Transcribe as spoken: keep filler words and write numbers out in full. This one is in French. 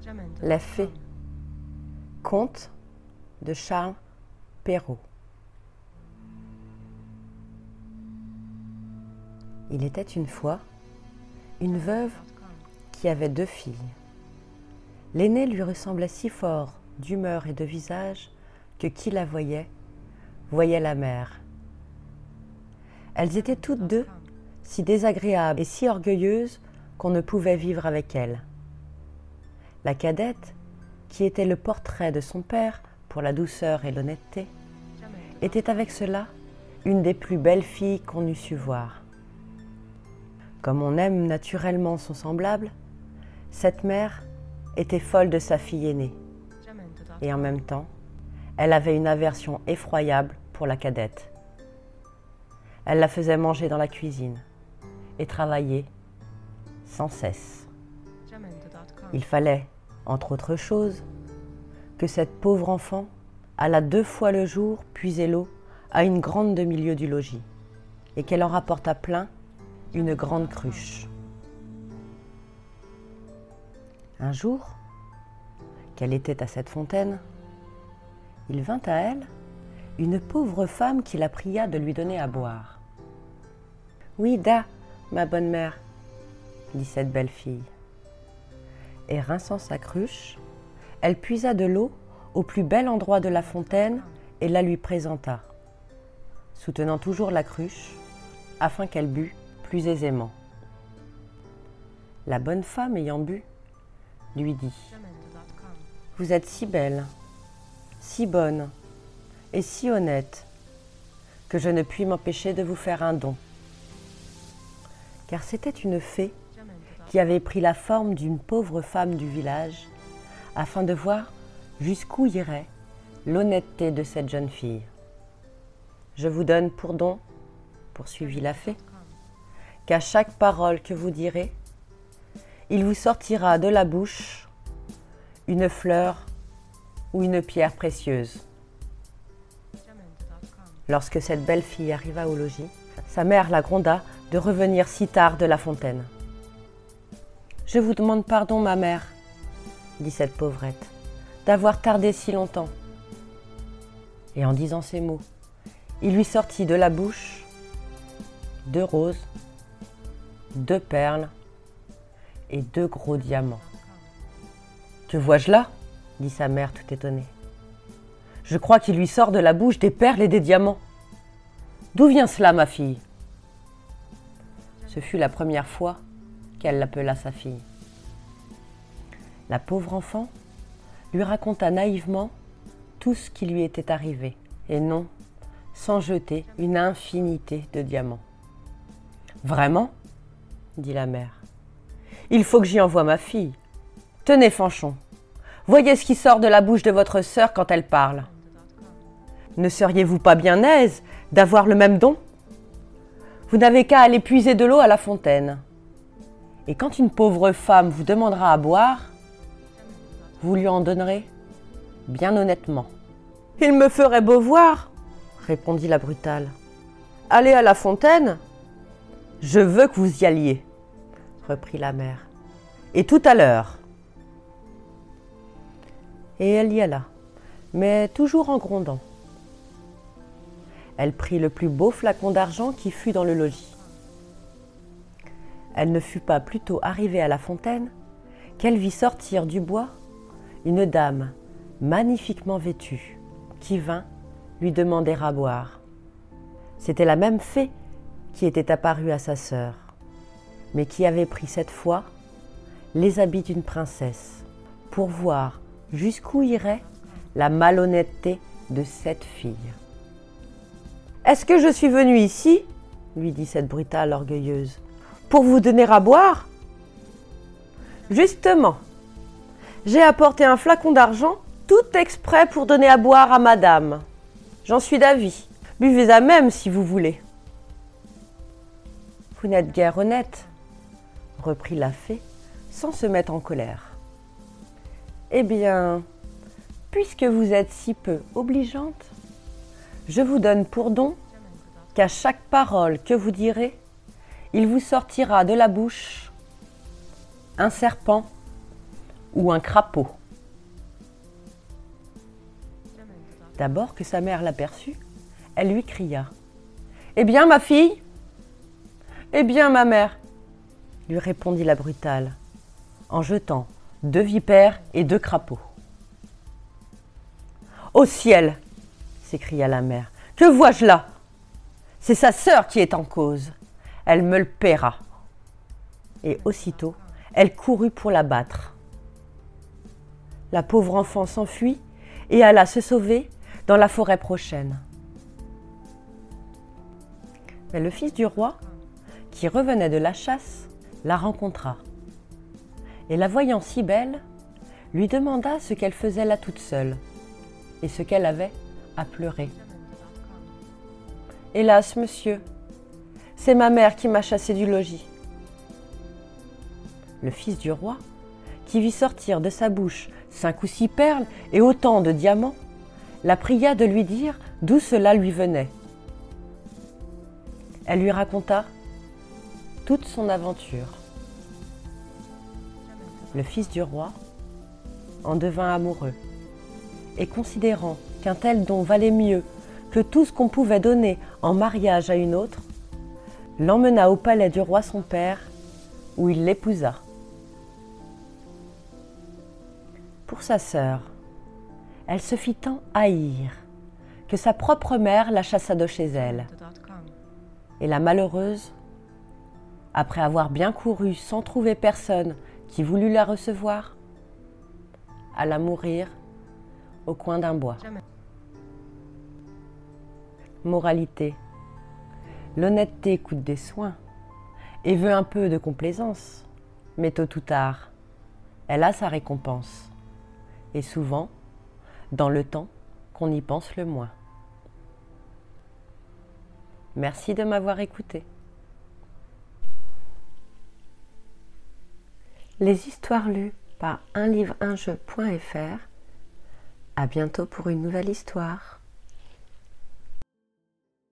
La fée. Conte de Charles Perrault. Il était une fois une veuve qui avait deux filles. L'aînée lui ressemblait si fort d'humeur et de visage que qui la voyait, voyait la mère. Elles étaient toutes deux si désagréables et si orgueilleuses qu'on ne pouvait vivre avec elles. La cadette, qui était le portrait de son père pour la douceur et l'honnêteté, était avec cela une des plus belles filles qu'on eût su voir. Comme on aime naturellement son semblable, cette mère était folle de sa fille aînée. Et en même temps, elle avait une aversion effroyable pour la cadette. Elle la faisait manger dans la cuisine et travailler sans cesse. Il fallait, entre autres choses, que cette pauvre enfant allât deux fois le jour puiser l'eau à une grande demi-lieue du logis et qu'elle en rapportât plein une grande cruche. Un jour, qu'elle était à cette fontaine, il vint à elle une pauvre femme qui la pria de lui donner à boire. « Oui, da, ma bonne mère, » dit cette belle fille. Et rinçant sa cruche, elle puisa de l'eau au plus bel endroit de la fontaine et la lui présenta, soutenant toujours la cruche, afin qu'elle bût plus aisément. La bonne femme ayant bu, lui dit « Vous êtes si belle, si bonne et si honnête que je ne puis m'empêcher de vous faire un don. » Car c'était une fée qui avait pris la forme d'une pauvre femme du village afin de voir jusqu'où irait l'honnêteté de cette jeune fille. « Je vous donne pour don, poursuivit la fée, qu'à chaque parole que vous direz, il vous sortira de la bouche une fleur ou une pierre précieuse. » Lorsque cette belle fille arriva au logis, sa mère la gronda de revenir si tard de la fontaine. « Je vous demande pardon, ma mère, » dit cette pauvrette, « d'avoir tardé si longtemps. » Et en disant ces mots, il lui sortit de la bouche deux roses, deux perles et deux gros diamants. « Que vois-je là ?» dit sa mère tout étonnée. « Je crois qu'il lui sort de la bouche des perles et des diamants. D'où vient cela, ma fille ?» Ce fut la première fois qu'elle l'appela sa fille. La pauvre enfant lui raconta naïvement tout ce qui lui était arrivé, et non sans jeter une infinité de diamants. « Vraiment ?» dit la mère. « Il faut que j'y envoie ma fille. Tenez, Fanchon, voyez ce qui sort de la bouche de votre sœur quand elle parle. Ne seriez-vous pas bien aise d'avoir le même don ? Vous n'avez qu'à aller puiser de l'eau à la fontaine. Et quand une pauvre femme vous demandera à boire, vous lui en donnerez bien honnêtement. »« Il me ferait beau voir, » répondit la brutale. « Allez à la fontaine ? Je veux que vous y alliez, » reprit la mère. « Et tout à l'heure. » Et elle y alla, mais toujours en grondant. Elle prit le plus beau flacon d'argent qui fut dans le logis. Elle ne fut pas plutôt arrivée à la fontaine qu'elle vit sortir du bois une dame magnifiquement vêtue qui vint lui demander à boire. C'était la même fée qui était apparue à sa sœur, mais qui avait pris cette fois les habits d'une princesse pour voir jusqu'où irait la malhonnêteté de cette fille. « Est-ce que je suis venue ici, » lui dit cette brutale orgueilleuse, « pour vous donner à boire ? Justement, j'ai apporté un flacon d'argent tout exprès pour donner à boire à madame. J'en suis d'avis. Buvez-en même si vous voulez. »« Vous n'êtes guère honnête, » reprit la fée sans se mettre en colère. « Eh bien, puisque vous êtes si peu obligeante, je vous donne pour don qu'à chaque parole que vous direz, il vous sortira de la bouche un serpent ou un crapaud. D'abord que sa mère l'aperçut, elle lui cria « Eh bien, ma fille ?»« Eh bien, ma mère ?» lui répondit la brutale, en jetant deux vipères et deux crapauds. « Au ciel !» s'écria la mère. « Que vois-je là ? C'est sa sœur qui est en cause. Elle me le paiera. » Et aussitôt, elle courut pour la battre. La pauvre enfant s'enfuit et alla se sauver dans la forêt prochaine. Mais le fils du roi, qui revenait de la chasse, la rencontra. Et la voyant si belle, lui demanda ce qu'elle faisait là toute seule et ce qu'elle avait à pleurer. « Hélas, monsieur, c'est ma mère qui m'a chassée du logis. » Le fils du roi, qui vit sortir de sa bouche cinq ou six perles et autant de diamants, la pria de lui dire d'où cela lui venait. Elle lui raconta toute son aventure. Le fils du roi en devint amoureux et considérant qu'un tel don valait mieux que tout ce qu'on pouvait donner en mariage à une autre, l'emmena au palais du roi son père où il l'épousa. Pour sa sœur, elle se fit tant haïr que sa propre mère la chassa de chez elle. Et la malheureuse, après avoir bien couru sans trouver personne qui voulut la recevoir, alla mourir au coin d'un bois. Moralité. L'honnêteté coûte des soins et veut un peu de complaisance, mais tôt ou tard, elle a sa récompense. Et souvent, dans le temps qu'on y pense le moins. Merci de m'avoir écouté. Les histoires lues par un livre un jeu point f r. À bientôt pour une nouvelle histoire.